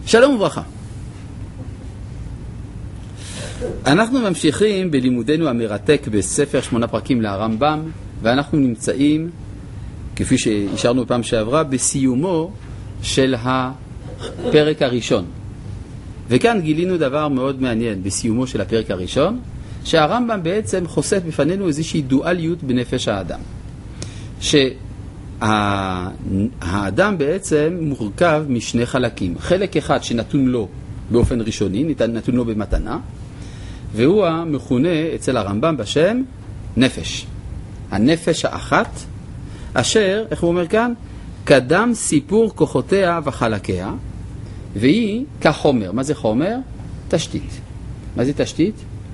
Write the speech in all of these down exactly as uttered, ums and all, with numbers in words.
שלום וברכה. אנחנו ממשיכים בלימודנו המרתק בספר שמונה פרקים לרמב"ם, ואנחנו נמצאים, כפי שהשארנו פעם שעברה, בסיומו של הפרק הראשון. וכאן גילינו דבר מאוד מעניין בסיומו של הפרק הראשון, שהרמב"ם בעצם חושף בפנינו איזושהי דואליות בנפש האדם. שהאדם בעצם מורכב משני חלקים. חלק אחד שנתון לו באופן ראשוני, נתון לו במתנה, והוא המכונה אצל הרמב"ם בשם נפש. הנפש האחת, אשר, איך הוא אומר כאן? קדם סיפור כוחותיה וחלקיה, והיא כחומר. מה זה חומר? תשתית. מה זה תשתית?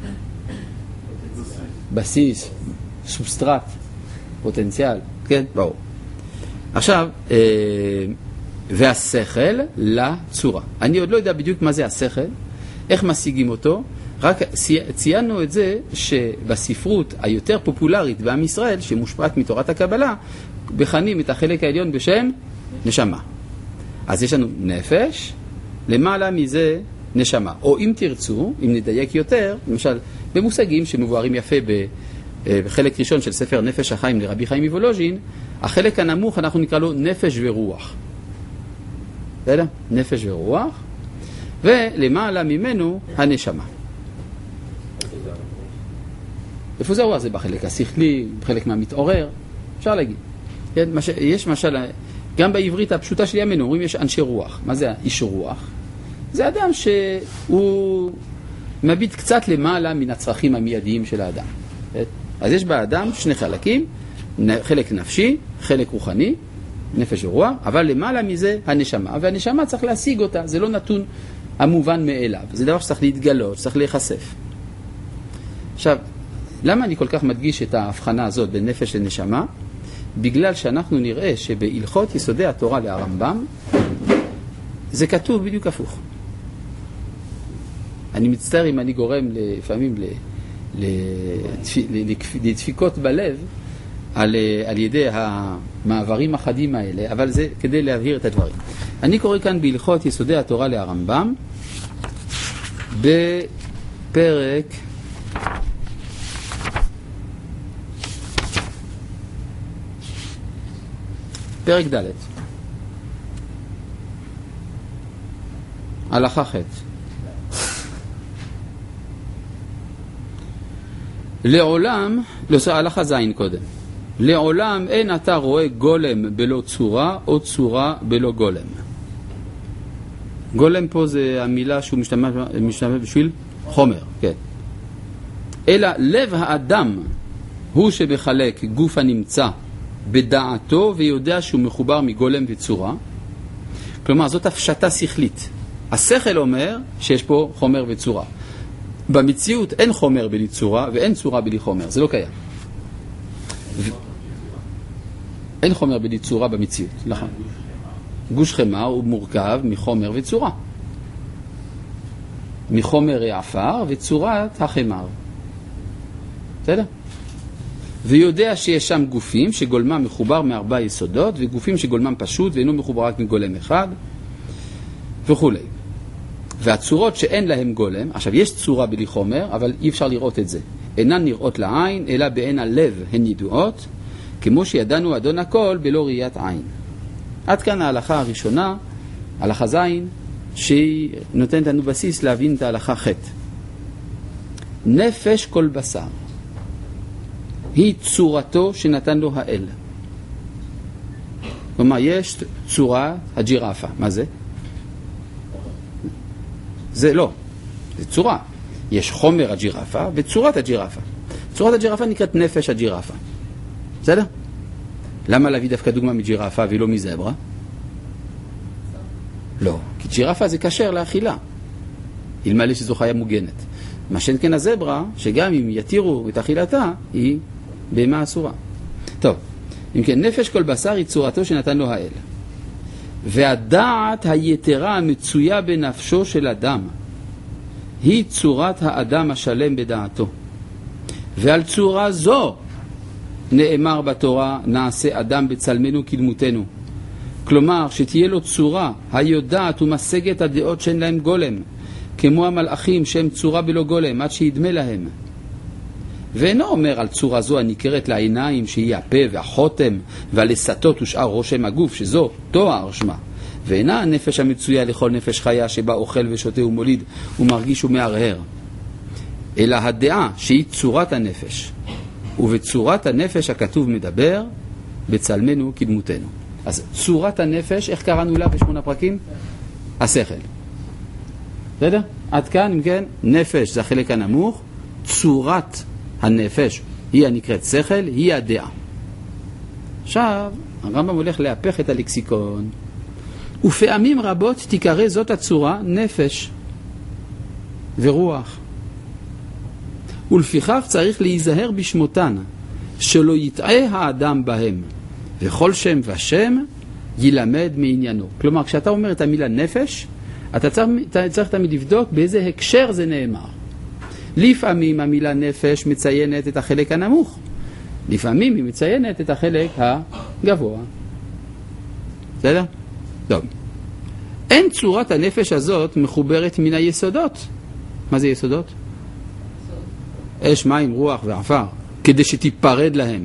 בסיס, סובסטרט, פוטנציאל, כן? ברור. עכשיו, אה, והשכל לצורה. אני עוד לא יודע בדיוק מה זה השכל, איך משיגים אותו, רק ציינו את זה שבספרות היותר פופולרית בעם ישראל, שמושפעת מתורת הקבלה, בכנים את החלק העליון בשם נשמה. אז יש לנו נפש, למעלה מזה נשמה. או אם תרצו, אם נדייק יותר, למשל, במושגים שמבוארים יפה בחלק ראשון של ספר נפש החיים לרבי חיים מוולוז'ין, החלק הנמוך אנחנו נקרא לו נפש ורוח. בסדר? נפש ורוח, ולמעלה ממנו הנשמה. איפה זה רוח? זה בחלק השכלי, בחלק מהמתעורר, אפשר להגיד. כן? יש משל, גם בעברית הפשוטה של ימינו, אומרים יש אנשי רוח. מה זה איש רוח? זה אדם שהוא מביט קצת למעלה מן הצרכים המיידיים של האדם. אז יש באדם שני חלקים, חלק נפשי, חלק רוחני, נפש ורוח, אבל למעלה מזה הנשמה. והנשמה צריך להשיג אותה, זה לא נתון המובן מאליו. זה דבר שצריך להתגלות, שצריך להיחשף. עכשיו, למה אני כל כך מדגיש את ההבחנה הזאת בין נפש לנשמה? בגלל שאנחנו נראה שבהלכות יסודי התורה להרמב"ם, זה כתוב בדיוק הפוך. אני מצטער אם אני גורם לפעמים לדפיקות בלב על, על ידי המעברים החדים האלה, אבל זה כדי להבהיר את הדברים. אני קורא כאן בהלכות יסודי התורה להרמב"ם, בפרק פרק ד' הלכה ח' לעולם, לא, הלכה זין קודם. לעולם אין אתה רואה גולם בלא צורה או צורה בלא גולם. גולם פה זה המילה שהוא משתמש, משתמש בשביל חומר, כן. אלא לב האדם הוא שבחלק גוף הנמצא בדעתו ויודע שהוא מחובר מגולם וצורה. כלומר, זאת הפשטה שכלית. השכל אומר שיש פה חומר וצורה. במציאות אין חומר בלי צורה ואין צורה בלי חומר. זה לא קיים. ו... אין חומר בלי צורה במציאות. נכון. גוש חמר הוא מורכב מחומר וצורה. מחומר העפר וצורת החמר. בסדר? ויודע שיש שם גופים שגולמם מחובר מארבע יסודות, וגופים שגולמם פשוט ואינו מחובר רק מגולם אחד, וכו'. והצורות שאין להם גולם, עכשיו יש צורה בלי חומר, אבל אי אפשר לראות את זה. אינן נראות לעין, אלא בעין הלב הן ידועות, כמו שידענו אדון הכל בלא ראיית עין. עד כאן ההלכה הראשונה, הלכה זין, שהיא נותנת לנו בסיס להבין את ההלכה ח'. נפש כל בשר. היא צורתו שנתן לו האל. כלומר, יש צורה הג'ירפה. מה זה? זה לא. זה צורה. יש חומר הג'ירפה וצורת הג'ירפה. צורת הג'ירפה נקראת נפש הג'ירפה. בסדר? למה להביא דווקא דוגמה מג'ירפה ולא מזברה? לא. כי ג'ירפה זה קשר לאכילה. אלמלא שזו חיה מוגנת. מה שאין כן הזברה, שגם אם יתירו את אכילתה, היא בהמה אסורה. טוב, אם כן, נפש כל בשר היא צורתו שנתן לו האל. והדעת היתרה המצויה בנפשו של אדם, היא צורת האדם השלם בדעתו. ועל צורה זו נאמר בתורה, נעשה אדם בצלמנו כדמותנו. כלומר, שתהיה לו צורה היודעת ומשגת הדעות שאין להם גולם, כמו המלאכים שהם צורה בלא גולם, עד שידמה להם. ואינו אומר על צורה זו הניכרת לעיניים שהיא הפה והחותם והלסתות ושאר רושם הגוף, שזו תואר שמה. ואינה הנפש המצויה לכל נפש חיה שבה אוכל ושותה ומוליד ומרגיש ומערער, אלא הדעה שהיא צורת הנפש. ובצורת הנפש הכתוב מדבר בצלמנו כדמותנו. אז צורת הנפש, איך קראנו לה בשמונה פרקים? השכל. בסדר? עד כאן, אם כן, נפש זה החלק הנמוך, צורת הנפש היא הנקראת שכל, היא הדעה. עכשיו, הרמב"ם הולך להפך את הלקסיקון. ופעמים רבות תיקרא זאת הצורה נפש ורוח. ולפיכך צריך להיזהר בשמותן, שלא יטעה האדם בהם, וכל שם ושם ילמד מעניינו. כלומר, כשאתה אומר את המילה נפש, אתה צריך, אתה צריך תמיד לבדוק באיזה הקשר זה נאמר. לפעמים המילה נפש מציינת את החלק הנמוך, לפעמים היא מציינת את החלק הגבוה. בסדר? טוב. אין צורת הנפש הזאת מחוברת מן היסודות. מה זה יסודות? אש, מים, רוח ועפר, כדי שתיפרד להם.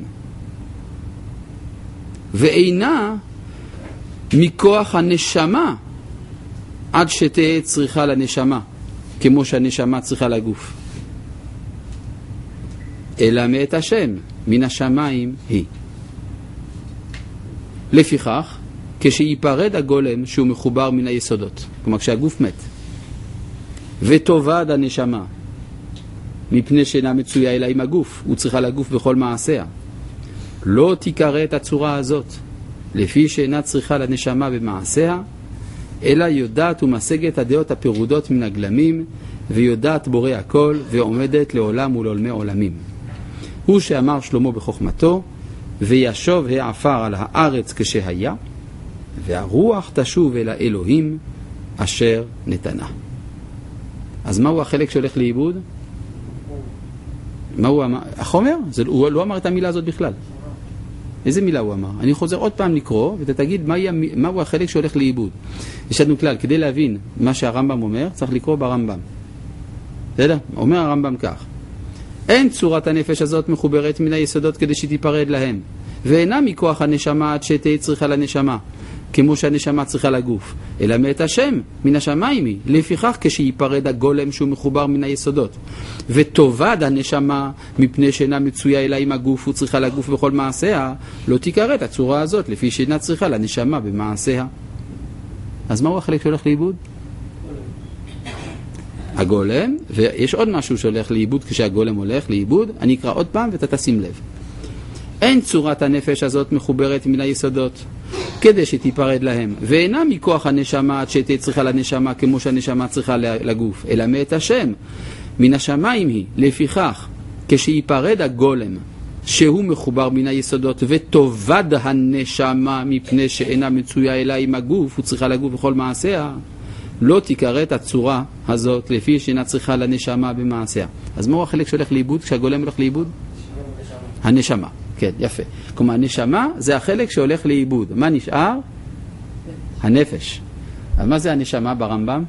ואינה מכוח הנשמה, עד שתהיה צריכה לנשמה, כמו שהנשמה צריכה לגוף. אלא מאת השם, מן השמיים היא. לפיכך, כשיפרד הגולם שהוא מחובר מן היסודות, כלומר כשהגוף מת, ותובד הנשמה, מפני שאינה מצויה אלא עם הגוף, הוא צריכה לגוף בכל מעשיה. לא תיקרא את הצורה הזאת, לפי שאינה צריכה לנשמה במעשיה, אלא יודעת ומשגת הדעות הפירודות מן הגלמים, ויודעת בורא הכל, ועומדת לעולם ולעולמי עולמים. הוא שאמר שלמה בחוכמתו, וישוב העפר על הארץ כשהיה, והרוח תשוב אל האלוהים אשר נתנה. אז מהו החלק שהולך לאיבוד? מה הוא אמר? החומר? זה, הוא לא אמר את המילה הזאת בכלל. איזה מילה הוא אמר? אני חוזר עוד פעם לקרוא, ואתה תגיד מהו, מהו החלק שהולך לאיבוד. יש לנו כלל, כדי להבין מה שהרמב"ם אומר, צריך לקרוא ברמב"ם. בסדר? אומר הרמב"ם כך: אין צורת הנפש הזאת מחוברת מן היסודות כדי שתיפרד להם, ואינה מכוח הנשמה עד שתהיה צריכה לנשמה, כמו שהנשמה צריכה לגוף, אלא מאת השם, מן השמיים היא. לפיכך כשיפרד הגולם שהוא מחובר מן היסודות, ותובד הנשמה מפני שאינה מצויה אלא עם הגוף, הוא צריכה לגוף בכל מעשיה, לא תיקרא את הצורה הזאת, לפי שאינה צריכה לנשמה במעשיה. אז מהו החלק שהולך לאיבוד? הגולם, ויש עוד משהו שהולך לאיבוד כשהגולם הולך לאיבוד, אני אקרא עוד פעם ואתה תשים לב. אין צורת הנפש הזאת מחוברת מן היסודות כדי שתיפרד להם, ואינה מכוח הנשמה עד שתהיה צריכה לנשמה כמו שהנשמה צריכה לגוף, אלא מאת השם, מן השמיים היא. לפיכך כשיפרד הגולם שהוא מחובר מן היסודות, ותובד הנשמה מפני שאינה מצויה אלא עם הגוף, הוא צריכה לגוף בכל מעשיה, לא תיקרא את הצורה הזאת לפי שאינה צריכה לנשמה במעשיה. אז מהו החלק שהולך לאיבוד כשהגולם הולך לאיבוד? הנשמה. כן, יפה. כלומר, הנשמה זה החלק שהולך לאיבוד. מה נשאר? הנפש. אבל מה זה הנשמה ברמב"ם?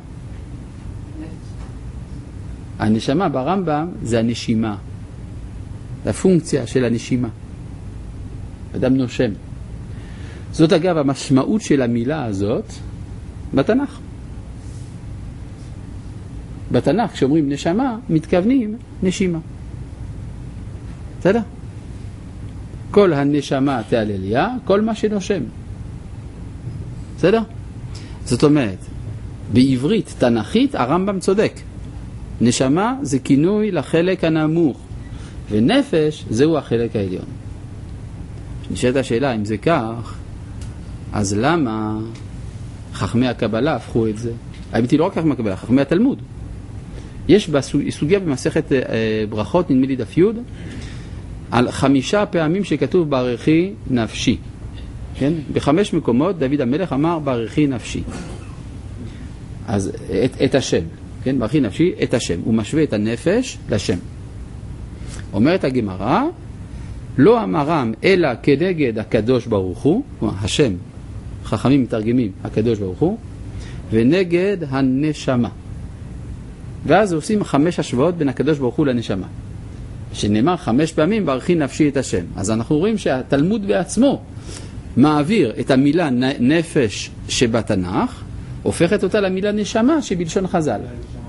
הנשמה ברמב"ם זה הנשימה. זה הפונקציה של הנשימה. אדם נושם. זאת אגב המשמעות של המילה הזאת בתנ"ך. בתנ"ך כשאומרים נשמה, מתכוונים נשימה. בסדר? כל הנשמה תהלליה, כל מה שנושם. בסדר? זאת אומרת, בעברית תנ"כית הרמב"ם צודק. נשמה זה כינוי לחלק הנמוך, ונפש זהו החלק העליון. נשאלת השאלה, אם זה כך, אז למה חכמי הקבלה הפכו את זה? האמת היא לא רק חכמי הקבלה, חכמי התלמוד. יש בסוגיה במסכת ברכות, נדמה לי דף י', על חמישה פעמים שכתוב ברכי נפשי. כן? בחמש מקומות דוד המלך אמר ברכי נפשי. אז את, את השם, כן? ברכי נפשי, את השם. הוא משווה את הנפש לשם. אומרת הגמרא, לא אמרם אלא כנגד הקדוש ברוך הוא, כלומר השם חכמים מתרגמים הקדוש ברוך הוא, ונגד הנשמה. ואז עושים חמש השוואות בין הקדוש ברוך הוא לנשמה. שנאמר חמש פעמים ברכי נפשי את השם. אז אנחנו רואים שהתלמוד בעצמו מעביר את המילה נפש שבתנ"ך, הופכת אותה למילה נשמה שבלשון חז"ל.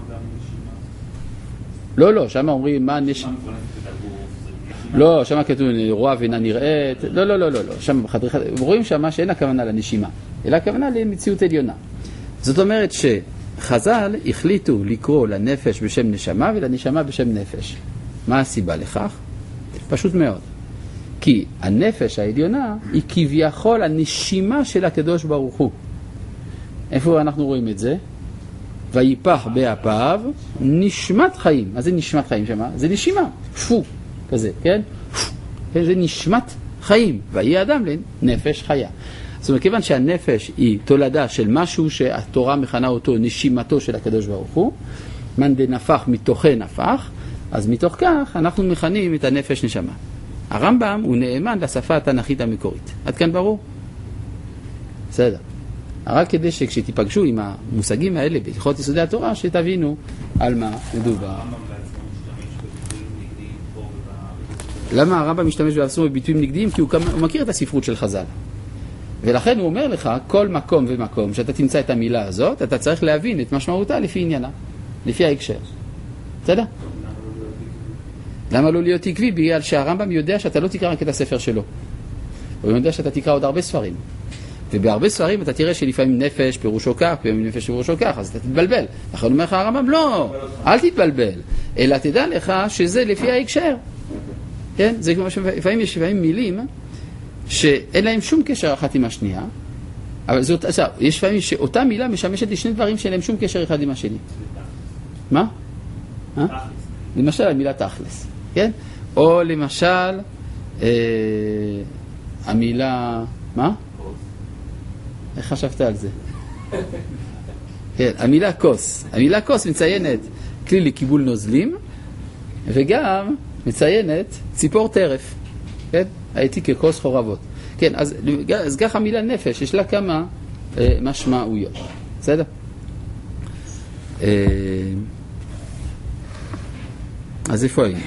לא, לא, שם אומרים מה נשמה. לא, שם כתוב רואה ואינה נראית. לא, לא, לא, לא, לא. שם רואים שם שאין הכוונה לנשימה, אלא הכוונה למציאות עליונה. זאת אומרת שחז"ל החליטו לקרוא לנפש בשם נשמה ולנשמה בשם נפש. מה הסיבה לכך? פשוט מאוד. כי הנפש העליונה היא כביכול הנשימה של הקדוש ברוך הוא. איפה אנחנו רואים את זה? ויפח באפיו נשמת חיים. מה זה נשמת חיים שמה? זה נשימה. פו, כזה, כן? פו, זה נשמת חיים. ויהי אדם לנפש חיה. זאת אומרת, כיוון שהנפש היא תולדה של משהו שהתורה מכנה אותו נשימתו של הקדוש ברוך הוא, מן דנפח מתוכן נפח, אז מתוך כך אנחנו מכנים את הנפש נשמה. הרמב"ם הוא נאמן לשפה התנ"כית המקורית. עד כאן ברור? בסדר. רק כדי שכשתיפגשו עם המושגים האלה בהלכות יסודי התורה, שתבינו על מה מדובר. למה הרמב"ם משתמש בעצמו בביטויים נגדיים? כי הוא מכיר את הספרות של חז"ל. ולכן הוא אומר לך, כל מקום ומקום שאתה תמצא את המילה הזאת, אתה צריך להבין את משמעותה לפי עניינה, לפי ההקשר. בסדר? למה לא להיות עקבי? בגלל שהרמב"ם יודע שאתה לא תקרא רק את הספר שלו. הוא יודע שאתה תקרא עוד הרבה ספרים. ובהרבה ספרים אתה תראה שלפעמים נפש פירושו כך, לפעמים נפש פירושו כך, אז אתה תתבלבל. לכן אומר לך הרמב"ם, לא, אל תתבלבל. אלא תדע לך שזה לפי ההקשר. כן? זה כמו שלפעמים יש לפעמים מילים שאין להם שום קשר אחת עם השנייה, אבל זאת, אז, יש לפעמים שאותה מילה משמשת לשני דברים שאין להם שום קשר אחד עם השני. מה? אה? למשל המילה תכלס, כן? או למשל אה, המילה, מה? איך חשבת על זה? כן, המילה כוס. המילה כוס מציינת כלי לקיבול נוזלים, וגם מציינת ציפור טרף. כן? הייתי ככוס חורבות. כן, אז, אז כך המילה נפש, יש לה כמה אה, משמעויות. בסדר? אה, אז איפה היינו?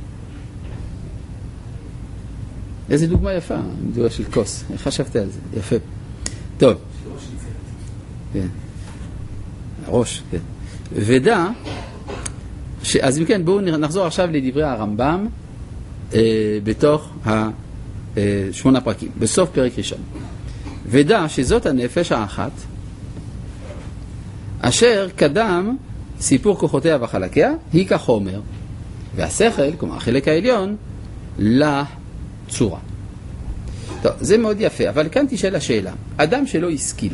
איזה דוגמה יפה, דוגמה של כוס. איך חשבת על זה? יפה. טוב. כן. הראש, כן. ודע, ש... אז אם כן, בואו נחזור עכשיו לדברי הרמב"ם אה, בתוך השמונה פרקים, בסוף פרק ראשון. ודע שזאת הנפש האחת, אשר קדם סיפור כוחותיה וחלקיה, היא כחומר, והשכל, כלומר החלק העליון, לצורה. טוב, זה מאוד יפה, אבל כאן תשאל השאלה. אדם שלא השכיל,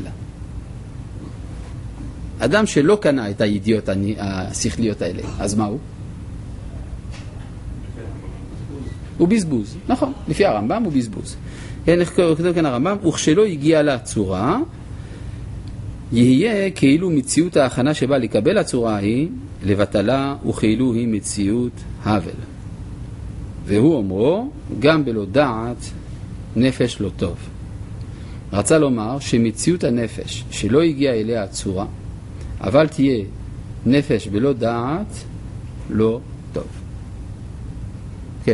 אדם שלא קנה את הידיעות השכליות האלה, אז מה הוא? הוא בזבוז, נכון, לפי הרמב"ם הוא בזבוז. כן, איך כתוב כאן הרמב"ם? וכשלא הגיע לצורה, יהיה כאילו מציאות ההכנה שבאה לקבל הצורה היא לבטלה, וכאילו היא מציאות הבל. והוא אומרו, גם בלא דעת נפש לא טוב. רצה לומר שמציאות הנפש שלא הגיעה אליה הצורה, אבל תהיה נפש בלא דעת לא טוב. כן.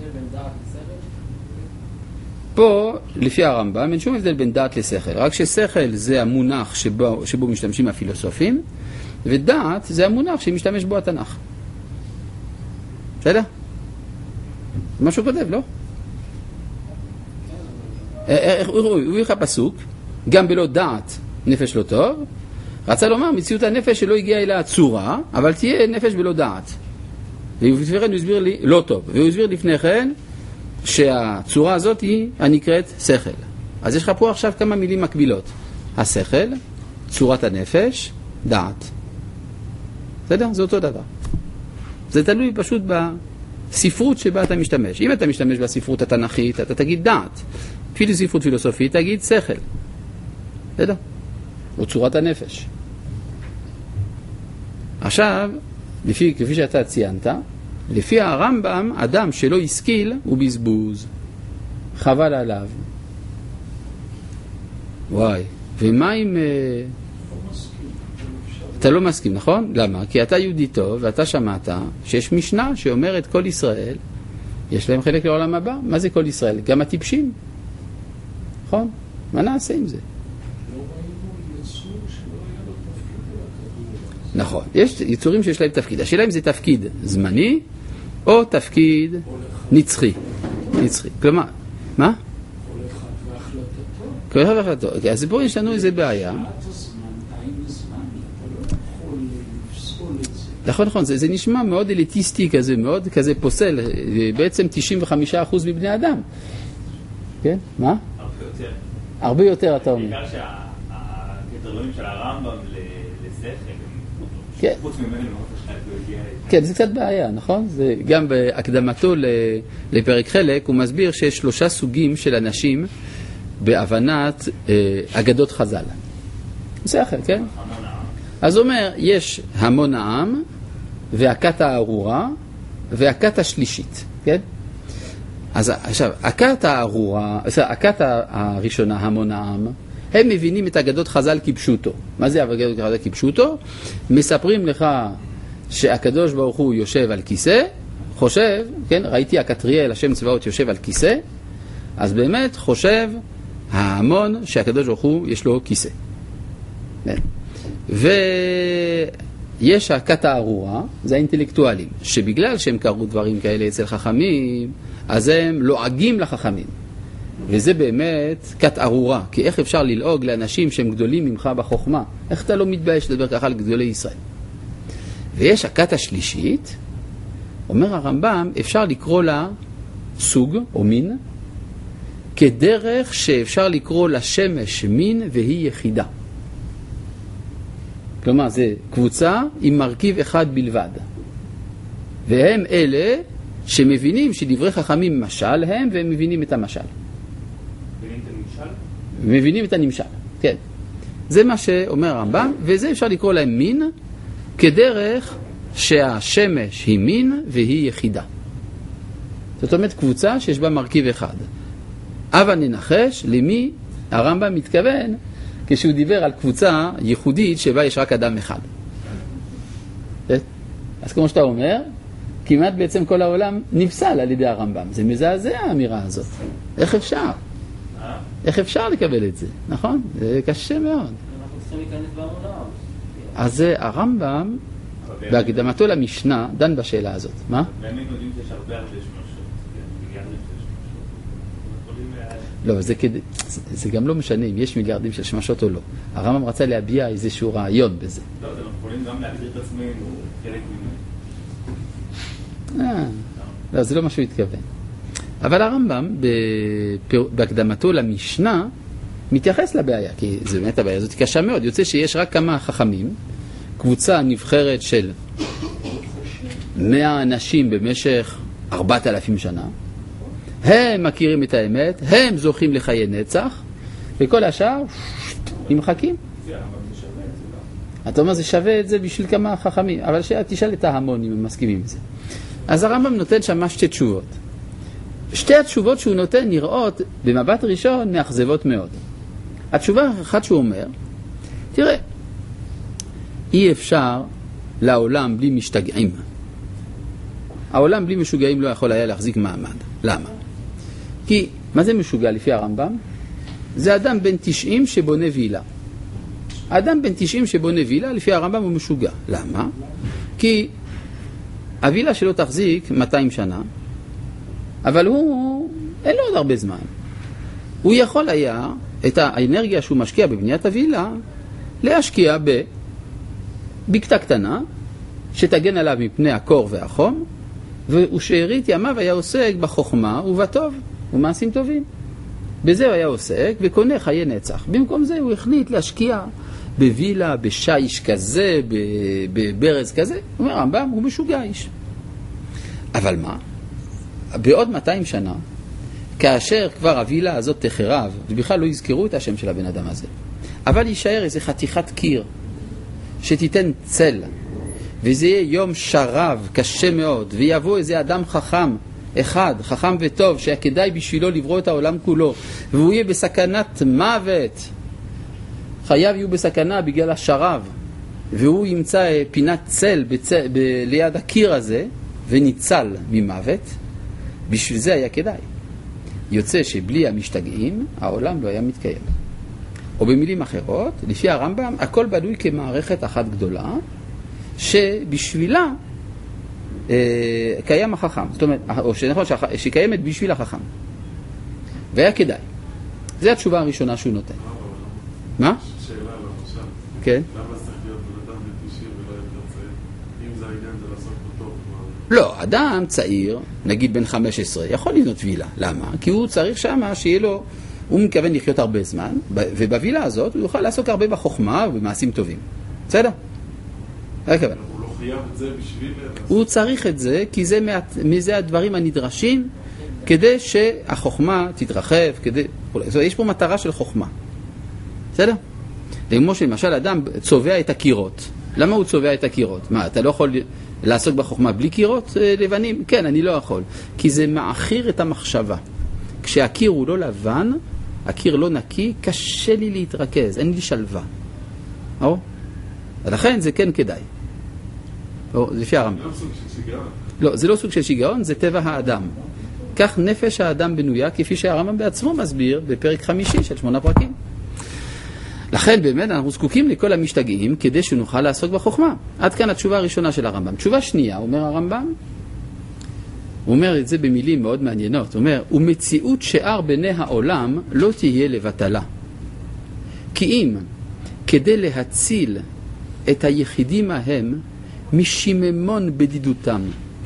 פה, לפי הרמב"ם, אין שום הבדל בין דעת לשכל. רק ששכל זה המונח שבו, שבו משתמשים הפילוסופים, ודעת זה המונח שמשתמש בו התנ"ך. בסדר? זה מה שהוא כותב, לא? הוא הביא לך פסוק, גם בלא דעת נפש לא טוב, רצה לומר מציאות הנפש שלא הגיעה אליה הצורה, אבל תהיה נפש בלא דעת. והוא הסביר לי, לא טוב, והוא הסביר לפני כן, שהצורה הזאת היא הנקראת שכל. אז יש לך פה עכשיו כמה מילים מקבילות. השכל, צורת הנפש, דעת. בסדר? זה אותו דבר. זה תלוי פשוט בספרות שבה אתה משתמש. אם אתה משתמש בספרות התנ"כית, אתה תגיד דעת. אפילו ספרות פילוסופית, תגיד שכל. בסדר? או צורת הנפש. עכשיו, לפי, כפי שאתה ציינת, לפי הרמב"ם, אדם שלא השכיל הוא בזבוז. חבל עליו. וואי, ומה אם... אתה לא מסכים, נכון? למה? כי אתה יהודי טוב ואתה שמעת שיש משנה שאומרת כל ישראל יש להם חלק לעולם הבא. מה זה כל ישראל? גם הטיפשים. נכון? מה נעשה עם זה? נכון, יש יצורים שיש להם תפקיד. השאלה אם זה תפקיד זמני או תפקיד נצחי. נצחי. כלומר, מה? כל אחד והחלטתו. אוקיי, אז פה יש לנו איזה בעיה. נכון, נכון, זה, זה נשמע מאוד אליטיסטי כזה, מאוד כזה פוסל, בעצם תשעים וחמישה אחוז מבני אדם. כן? מה? הרבה יותר. הרבה יותר, אתה אומר. בעיקר שהקריטריונים של הרמב"ם לשכל, כן. חוץ ממנו לא חשב להגיע... כן, זה קצת בעיה, נכון? זה גם בהקדמתו לפרק חלק, הוא מסביר שיש שלושה סוגים של אנשים בהבנת אה, אגדות חז"ל. זה אחר, כן? אז הוא אומר, יש המון העם, והכת הארורה, והכת השלישית, כן? אז עכשיו, הכת הארורה, הכת הראשונה, המון העם, הם מבינים את אגדות חז"ל כפשוטו. מה זה אגדות חז"ל כפשוטו? מספרים לך שהקדוש ברוך הוא יושב על כיסא, חושב, כן? ראיתי הקטריאל, השם צבאות, יושב על כיסא, אז באמת חושב ההמון שהקדוש ברוך הוא יש לו כיסא. כן? ויש הכת הארורה, זה האינטלקטואלים, שבגלל שהם קראו דברים כאלה אצל חכמים, אז הם לועגים לחכמים. וזה באמת כת ארורה, כי איך אפשר ללעוג לאנשים שהם גדולים ממך בחוכמה? איך אתה לא מתבייש לדבר ככה על גדולי ישראל? ויש הכת השלישית, אומר הרמב"ם, אפשר לקרוא לה סוג או מין, כדרך שאפשר לקרוא לשמש מין והיא יחידה. כלומר, זה קבוצה עם מרכיב אחד בלבד. והם אלה שמבינים שדברי חכמים משל הם, והם מבינים את המשל. מבינים את הנמשל? מבינים את הנמשל, כן. זה מה שאומר הרמב"ם, וזה אפשר לקרוא להם מין, כדרך שהשמש היא מין והיא יחידה. זאת אומרת, קבוצה שיש בה מרכיב אחד. אבל ננחש למי הרמב"ם מתכוון, כשהוא דיבר על קבוצה ייחודית שבה יש רק אדם אחד. אז כמו שאתה אומר, כמעט בעצם כל העולם נפסל על ידי הרמב"ם. זה מזעזע האמירה הזאת. איך אפשר? איך אפשר לקבל את זה? נכון? זה קשה מאוד. אנחנו צריכים להיכנס באמונה. אז הרמב"ם, בהקדמתו למשנה, דן בשאלה הזאת. מה? באמת יודעים שיש הרבה הרבה שמשות. לא, זה, כדי, זה, זה גם לא משנה אם יש מיליארדים של שמשות או לא. הרמב"ם רצה להביע איזשהו רעיון בזה. לא, אנחנו יכולים גם להגדיר את עצמנו חלק ממנו. אה, לא, זה לא מה שהוא התכוון. אבל הרמב"ם, בהקדמתו למשנה, מתייחס לבעיה, כי זה באמת הבעיה הזאת קשה מאוד. יוצא שיש רק כמה חכמים, קבוצה נבחרת של מאה אנשים במשך ארבעת אלפים שנה, הם מכירים את האמת, הם זוכים לחיי נצח, וכל השאר נמחקים. אתה אומר, זה שווה את זה בשביל כמה חכמים, אבל תשאל את ההמון אם הם מסכימים את זה. אז הרמב"ם נותן שם שתי תשובות. שתי התשובות שהוא נותן נראות במבט ראשון מאכזבות מאוד. התשובה האחת שהוא אומר, תראה, אי אפשר לעולם בלי משתגעים. העולם בלי משוגעים לא יכול היה להחזיק מעמד. למה? כי, מה זה משוגע לפי הרמב"ם? זה אדם בן תשעים שבונה וילה. האדם בן תשעים שבונה וילה, לפי הרמב"ם הוא משוגע. למה? כי הווילה שלו תחזיק מאתיים שנה, אבל הוא, אין לו עוד הרבה זמן. הוא יכול היה, את האנרגיה שהוא משקיע בבניית הווילה, להשקיע בבקתה קטנה, שתגן עליו מפני הקור והחום, ושארית ימיו היה עוסק בחוכמה ובטוב, ומעשים טובים. בזה הוא היה עוסק וקונה חיי נצח. במקום זה הוא החליט להשקיע בווילה, בשיש כזה, בברז כזה. הוא אומר, הרמב"ם הוא משוגע איש. אבל מה? בעוד מאתיים שנה, כאשר כבר הווילה הזאת תחרב, ובכלל לא יזכרו את השם של הבן אדם הזה, אבל יישאר איזה חתיכת קיר שתיתן צל, וזה יהיה יום שרב, קשה מאוד, ויבוא איזה אדם חכם, אחד, חכם וטוב, שהיה כדאי בשבילו לברוא את העולם כולו, והוא יהיה בסכנת מוות, חייו יהיו בסכנה בגלל השרב, והוא ימצא פינת צל בצ... ב... ליד הקיר הזה, וניצל ממוות, בשביל זה היה כדאי. יוצא שבלי המשתגעים, העולם לא היה מתקיים. או במילים אחרות, לפי הרמב"ם, הכל בנוי כמערכת אחת גדולה, שבשבילה אה, קיים החכם. זאת אומרת, או שנכון, שהיא קיימת בשביל החכם. והיה כדאי. זו התשובה הראשונה שהוא נותן. מה? שאלה למשל. כן. למה צריך להיות בן אדם בתשעים ולא יותר צעיר? אם זה העניין זה לעשות פה טוב. לא, אדם צעיר, נגיד בן חמש עשרה, יכול לבנות וילה. למה? כי הוא צריך שמה שיהיה לו, הוא מתכוון לחיות הרבה זמן, ובווילה הזאת הוא יוכל לעסוק הרבה בחוכמה ובמעשים טובים. בסדר? זה הכוון. הוא לא חייב את זה בשביל... הוא צריך את זה, כי זה מזה הדברים הנדרשים, כדי שהחוכמה תתרחב, כדי... יש פה מטרה של חוכמה. בסדר? כמו שלמשל אדם צובע את הקירות. למה הוא צובע את הקירות? מה, אתה לא יכול לעסוק בחוכמה בלי קירות לבנים? כן, אני לא יכול. כי זה מאחיר את המחשבה. כשהקיר הוא לא לבן, הקיר לא נקי, קשה לי להתרכז, אין לי שלווה. או? ולכן זה כן כדאי. או, זה לפי הרמב"ם. זה לא סוג של שיגעון. לא, זה לא סוג של שיגעון, זה טבע האדם. כך נפש האדם בנויה, כפי שהרמב"ם בעצמו מסביר בפרק חמישי של שמונה פרקים. לכן באמת אנחנו זקוקים לכל המשתגעים כדי שנוכל לעסוק בחוכמה. עד כאן התשובה הראשונה של הרמב"ם. תשובה שנייה, אומר הרמב"ם, הוא אומר את זה במילים מאוד מעניינות, הוא אומר, ומציאות שאר בני העולם לא תהיה לבטלה. כי אם כדי להציל את היחידים ההם משיממון בדידותם.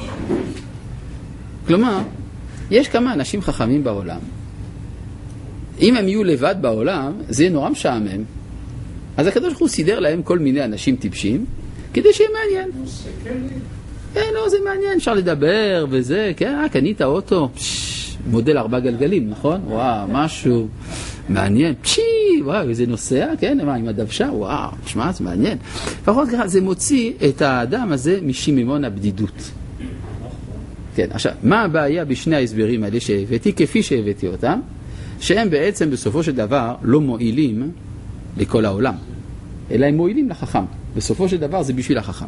כלומר, יש כמה אנשים חכמים בעולם. אם הם יהיו לבד בעולם, זה יהיה נורא משעמם. אז הקדוש ברוך הוא סידר להם כל מיני אנשים טיפשים, כדי שיהיה מעניין. כן, לא, זה מעניין, אפשר לדבר וזה, כן, אה, קנית אוטו, פש, מודל ארבע גלגלים, נכון? וואו, משהו מעניין, פשי, וואו, איזה נוסע, כן, מה, עם הדוושה, וואו, שמע, זה מעניין. לפחות ככה, זה מוציא את האדם הזה משיממון הבדידות. כן, עכשיו, מה הבעיה בשני ההסברים האלה שהבאתי, כפי שהבאתי אותם? שהם בעצם בסופו של דבר לא מועילים לכל העולם, אלא הם מועילים לחכם. בסופו של דבר זה בשביל החכם.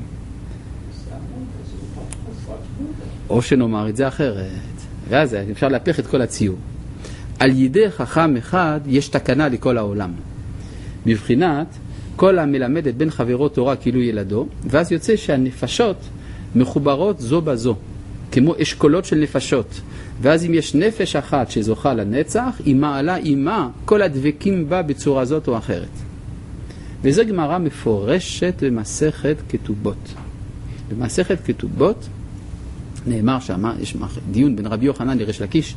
או שנאמר את זה אחרת. ואז אפשר להפך את כל הציור. על ידי חכם אחד יש תקנה לכל העולם. בבחינת כל המלמד את בן חברו תורה כאילו ילדו, ואז יוצא שהנפשות מחוברות זו בזו, כמו אשכולות של נפשות. ואז אם יש נפש אחת שזוכה לנצח, היא מעלה אימה כל הדבקים בה בצורה זאת או אחרת. וזו גמרא מפורשת במסכת כתובות. במסכת כתובות נאמר שמה, יש דיון בין רבי יוחנן לריש לקיש,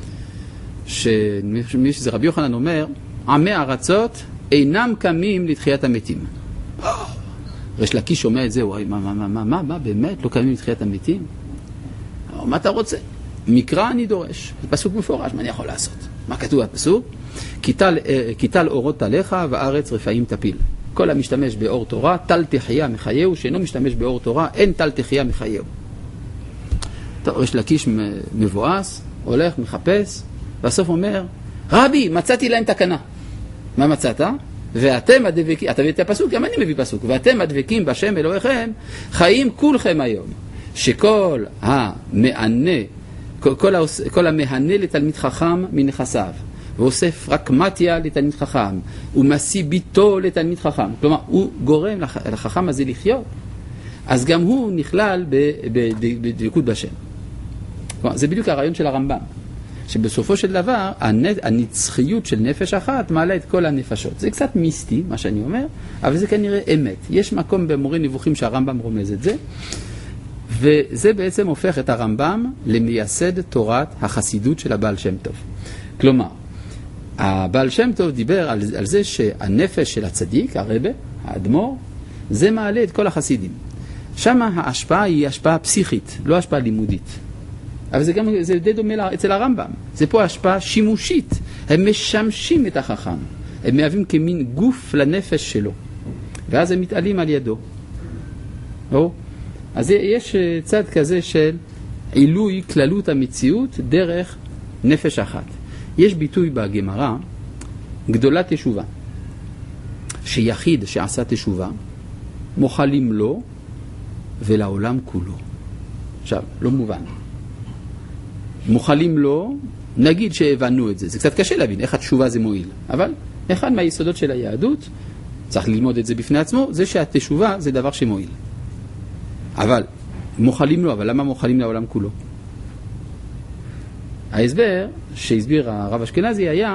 שמי שזה רבי יוחנן אומר, עמי ארצות אינם קמים לתחיית המתים. ריש לקיש שומע את זה, וואי, מה, מה, מה, מה, מה, באמת לא קמים לתחיית המתים? מה אתה רוצה? מקרא אני דורש. זה פסוק מפורש, מה אני יכול לעשות? מה כתוב בפסוק? כיתל אורות עליך וארץ רפאים תפיל. כל המשתמש באור תורה, תל תחיה מחייהו, שאינו משתמש באור תורה, אין תל תחיה מחייהו. טוב, ריש לקיש מבואס, הולך, מחפש, בסוף אומר, רבי, מצאתי להם תקנה. מה מצאת? ואתם הדבקים, אתה מביא את הפסוק, גם אני מביא פסוק, ואתם הדבקים בשם אלוהיכם, חיים כולכם היום. שכל המענה, כל, כל, כל המהנה לתלמיד חכם מנכסיו, ואוסף רק מתיה לתלמיד חכם, ומשיא ביתו לתלמיד חכם. כלומר, הוא גורם לחכם הזה לחיות, אז גם הוא נכלל בדבקות בשם. כלומר, זה בדיוק הרעיון של הרמב"ם, שבסופו של דבר, הנצחיות של נפש אחת מעלה את כל הנפשות. זה קצת מיסטי, מה שאני אומר, אבל זה כנראה אמת. יש מקום במורה נבוכים שהרמב"ם רומז את זה, וזה בעצם הופך את הרמב"ם למייסד תורת החסידות של הבעל שם טוב. כלומר, הבעל שם טוב דיבר על, על זה שהנפש של הצדיק, הרבה, האדמו"ר, זה מעלה את כל החסידים. שם ההשפעה היא השפעה פסיכית, לא השפעה לימודית. אבל זה גם, זה די דומה אצל הרמב"ם. זה פה השפעה שימושית. הם משמשים את החכם. הם מהווים כמין גוף לנפש שלו. ואז הם מתעלים על ידו. או? אז יש צד כזה של עילוי כללות המציאות דרך נפש אחת. יש ביטוי בגמרא, גדולת ישובה. שיחיד שעשה תשובה, מוחלים לו ולעולם כולו. עכשיו, לא מובן. מוחלים לו, נגיד שהבנו את זה. זה קצת קשה להבין איך התשובה זה מועיל. אבל אחד מהיסודות של היהדות, צריך ללמוד את זה בפני עצמו, זה שהתשובה זה דבר שמועיל. אבל מוחלים לו, אבל למה מוחלים לעולם כולו? ההסבר שהסביר הרב אשכנזי היה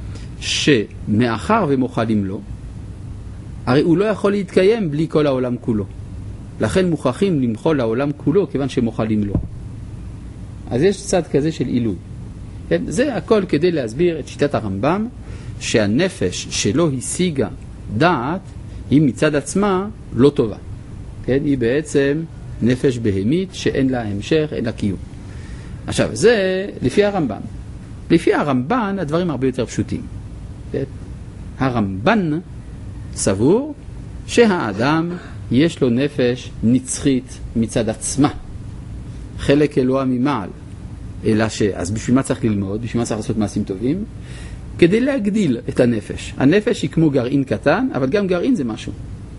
שמאחר ומוחלים לו, הרי הוא לא יכול להתקיים בלי כל העולם כולו. לכן מוכרחים למחול לעולם כולו כיוון שמוחלים לו. אז יש צד כזה של עילוי. כן? זה הכל כדי להסביר את שיטת הרמב"ם, שהנפש שלא השיגה דעת היא מצד עצמה לא טובה. כן? היא בעצם נפש בהמית שאין לה המשך, אין לה קיום. עכשיו, זה לפי הרמב"ם. לפי הרמב"ן הדברים הרבה יותר פשוטים. כן? הרמב"ן סבור שהאדם יש לו נפש נצחית מצד עצמה. חלק אלוה ממעל. אלא ש... אז בשביל מה צריך ללמוד? בשביל מה צריך לעשות מעשים טובים? כדי להגדיל את הנפש. הנפש היא כמו גרעין קטן, אבל גם גרעין זה משהו.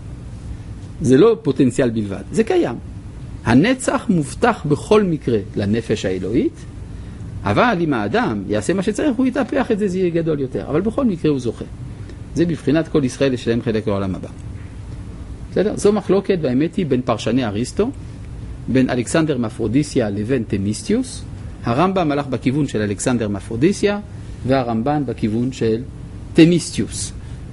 זה לא פוטנציאל בלבד, זה קיים. הנצח מובטח בכל מקרה לנפש האלוהית, אבל אם האדם יעשה מה שצריך, הוא יתהפך את זה, זה יהיה גדול יותר. אבל בכל מקרה הוא זוכה. זה בבחינת כל ישראל לשלם חלק לעולם הבא. בסדר? זו מחלוקת, והאמת היא, בין פרשני אריסטו, בין אלכסנדר מאפרודיסיה לבין תמיסטיוס. הרמב"ם הלך בכיוון של אלכסנדר מאפרודיסיה, והרמב"ן בכיוון של תמיסטיוס.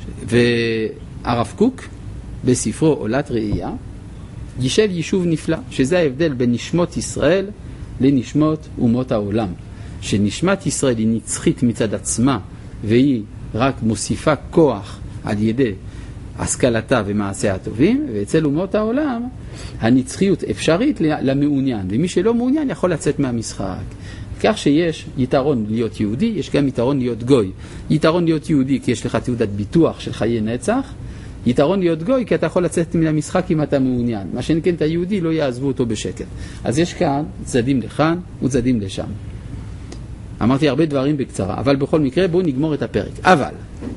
והרב קוק, בספרו עולת ראייה, יישב יישוב נפלא, שזה ההבדל בין נשמות ישראל לנשמות אומות העולם. שנשמת ישראל היא נצחית מצד עצמה, והיא רק מוסיפה כוח על ידי השכלתה ומעשיה הטובים, ואצל אומות העולם הנצחיות אפשרית למעוניין, ומי שלא מעוניין יכול לצאת מהמשחק. כך שיש יתרון להיות יהודי, יש גם יתרון להיות גוי. יתרון להיות יהודי כי יש לך תעודת ביטוח של חיי נצח, יתרון להיות גוי כי אתה יכול לצאת מן המשחק אם אתה מעוניין. מה שאין כן את היהודי לא יעזבו אותו בשקט. אז יש כאן צדדים לכאן וצדדים לשם. אמרתי הרבה דברים בקצרה, אבל בכל מקרה בואו נגמור את הפרק. אבל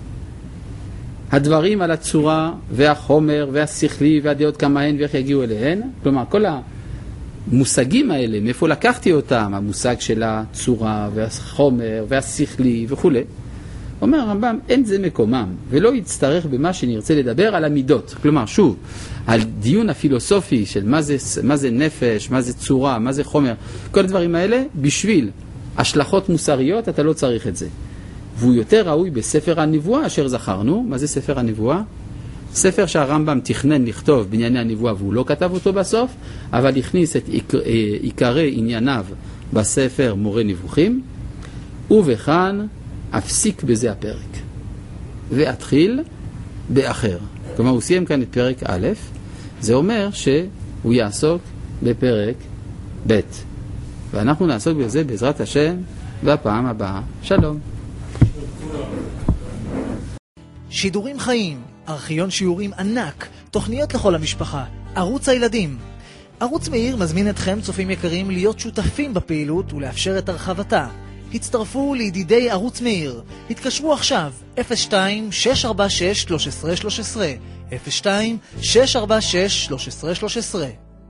הדברים על הצורה והחומר והשכלי והדעות כמהן ואיך יגיעו אליהן, כלומר כל המושגים האלה, מאיפה לקחתי אותם, המושג של הצורה והחומר והשכלי וכו'. אומר הרמב"ם, אין זה מקומם, ולא יצטרך במה שנרצה לדבר על המידות. כלומר, שוב, על דיון הפילוסופי של מה זה, מה זה נפש, מה זה צורה, מה זה חומר, כל הדברים האלה, בשביל השלכות מוסריות, אתה לא צריך את זה. והוא יותר ראוי בספר הנבואה אשר זכרנו. מה זה ספר הנבואה? ספר שהרמב"ם תכנן לכתוב בענייני הנבואה והוא לא כתב אותו בסוף, אבל הכניס את עיקרי ענייניו בספר מורה נבוכים, ובכאן אפסיק בזה הפרק ואתחיל באחר. כלומר הוא סיים כאן את פרק א', זה אומר שהוא יעסוק בפרק ב', ואנחנו נעסוק בזה בעזרת השם בפעם הבאה. שלום. שידורים חיים, ארכיון שיעורים ענק, תוכניות לכל המשפחה, ערוץ הילדים. ערוץ מאיר מזמין אתכם, צופים יקרים, להיות שותפים בפעילות ולאפשר את הרחבתה. הצטרפו לידידי ערוץ מאיר. התקשרו עכשיו אפס שתיים שש ארבע שש שלוש עשרה שלוש עשרה אפס שתיים שש ארבע שש שלוש עשרה שלוש עשרה.